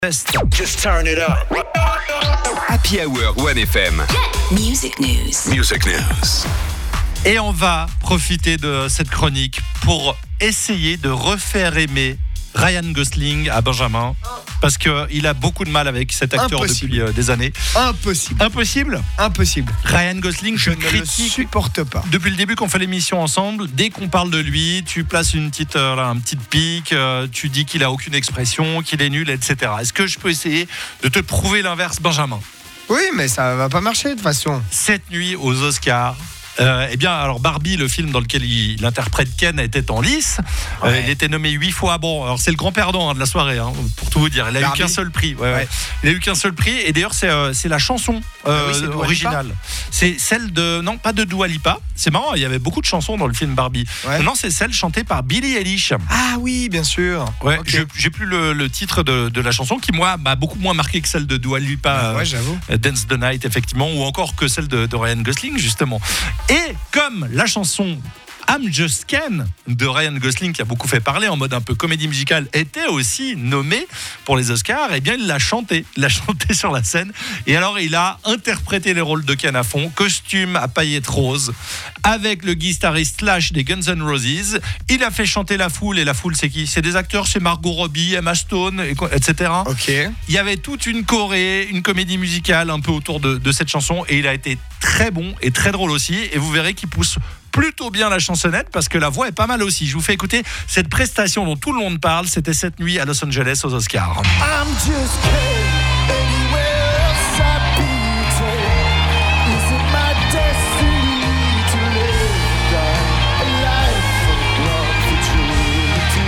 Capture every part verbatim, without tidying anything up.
Just turn it up. Happy Hour one F M. Music News. Music News. Et on va profiter de cette chronique pour essayer de refaire aimer Ryan Gosling à Benjamin, parce qu'il a beaucoup de mal avec cet acteur Impossible. depuis euh, des années. Impossible. Impossible. Impossible. Ryan Gosling, Je je ne le critique supporte pas. depuis le début qu'on fait l'émission ensemble. Dès qu'on parle de lui, tu places une petite, euh, là, un petit pic, euh, tu dis qu'il a aucune expression, qu'il est nul, et cetera. Est-ce que je peux essayer de te prouver l'inverse, Benjamin ? Oui, mais ça va pas marcher de toute façon. Cette nuit aux Oscars. Euh, eh bien, alors Barbie, le film dans lequel il, il interprète Ken, était en lice. Ouais. Euh, il était nommé huit fois. Bon, alors c'est le grand perdant hein, de la soirée, hein, pour tout vous dire. Il a Barbie. eu qu'un seul prix. Ouais, ouais. Ouais. Il a eu qu'un seul prix. Et d'ailleurs, c'est, euh, c'est la chanson euh, Ah oui, c'est Dua Lipa. originale. C'est celle de non, pas de Dua Lipa. C'est marrant. Il y avait beaucoup de chansons dans le film Barbie. Ouais. Non, c'est celle chantée par Billie Eilish. Ah oui, bien sûr. Ouais. Ok. Je, j'ai plus le, le titre de, de la chanson qui moi m'a beaucoup moins marqué que celle de Dua Lipa. Ah, euh, ouais, j'avoue. Dance the Night, effectivement, ou encore que celle de, de Ryan Gosling, justement. Et comme la chanson I'm Just Ken de Ryan Gosling, qui a beaucoup fait parler en mode un peu comédie musicale, était aussi nommée pour les Oscars, eh bien il l'a chanté, il l'a chanté sur la scène. Et alors il a interprété les rôles de Ken à fond, costume à paillettes roses, avec le guitariste Slash des Guns N' Roses. Il a fait chanter la foule, et la foule c'est qui ? C'est des acteurs, c'est Margot Robbie, Emma Stone, et quoi- et cetera. Ok. Il y avait toute une choré, une comédie musicale un peu autour de, de cette chanson, et il a été très bon et très drôle aussi, et vous verrez qu'il pousse plutôt bien la chansonnette parce que la voix est pas mal aussi. Je vous fais écouter cette prestation dont tout le monde parle. C'était cette nuit à Los Angeles aux Oscars. I'm just Ken. Anywhere else I'd be told. Is it my destiny to live a life of love for truth?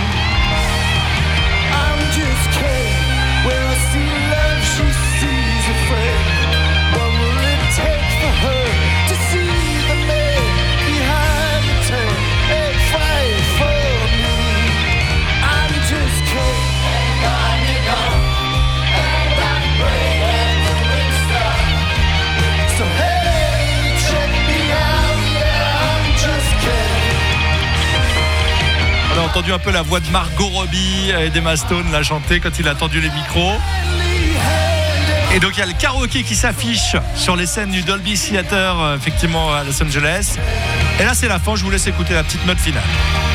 I'm just Ken. Where I see love, she sees a friend. What will it take for her to see the man behind the turn and fight for me? I'm just Ken. So hey, check me out, yeah, I'm just Ken. On a entendu un peu la voix de Margot Robbie et d'Emma Stone la chanter quand il a tendu les micros. Et donc il y a le karaoké qui s'affiche sur les scènes du Dolby Theater, euh, effectivement à Los Angeles. Et là c'est la fin, je vous laisse écouter la petite note finale.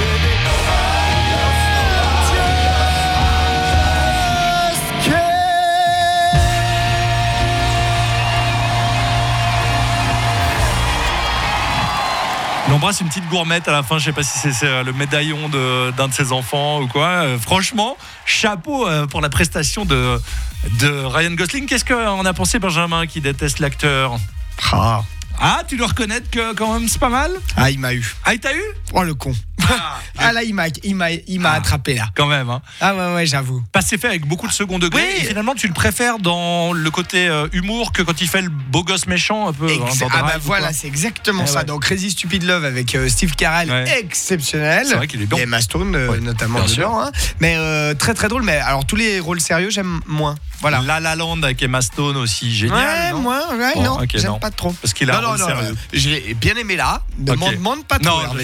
Il embrasse une petite gourmette à la fin, je sais pas si c'est, c'est euh, le médaillon de, d'un de ses enfants ou quoi. Euh, franchement, chapeau euh, pour la prestation de, de Ryan Gosling. Qu'est-ce qu'on a pensé, Benjamin, qui déteste l'acteur ? Ah. Ah, tu dois reconnaître que quand même c'est pas mal ? Ah, il m'a eu. Ah, il t'a eu ? Oh, le con. Ah, Ah là, il m'a, il m'a, il m'a Ah. attrapé là. quand même, hein. Ah ouais, ouais, j'avoue. Parce que c'est fait avec beaucoup de second degré. Oui. Et finalement, tu le préfères dans le côté euh, humour que quand il fait le beau gosse méchant un peu. Ex- hein, dans ah bah Drive ou voilà, quoi. c'est exactement Eh ça. ouais. Donc Crazy Stupid Love avec euh, Steve Carell, Ouais. exceptionnel. C'est vrai qu'il est bon. Et Emma Stone euh, Ouais, notamment bien sûr. dedans. Hein. Mais euh, très très drôle. Mais alors tous les rôles sérieux, j'aime moins. Voilà. La La Land avec Emma Stone aussi, génial. Ouais, non moi, ouais, Bon, non, ok, j'aime non. pas trop. Parce qu'il a non, un non, rôle non, sérieux. euh, j'ai bien aimé là. Ne Ok. m'en demande pas trop. Non, Hervé.